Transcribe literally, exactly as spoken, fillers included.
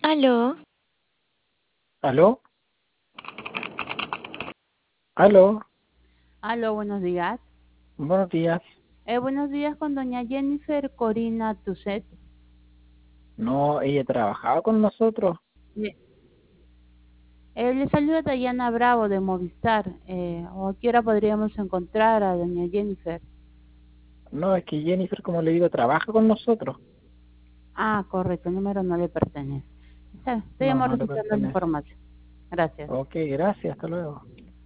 Aló, ¿Aló? ¿Aló? Aló, buenos días. Buenos días. Eh, buenos días con doña Jennifer Corina Tuset. No, ella trabajaba con nosotros. Le, eh, le saluda Dayana Bravo de Movistar. Eh, ¿o a qué hora podríamos encontrar a doña Jennifer? No, es que Jennifer, como le digo, trabaja con nosotros. Ah, correcto, el número no le pertenece. Está- No, Estoy no le registrando la pertenece. información. Gracias. Ok, gracias, hasta luego.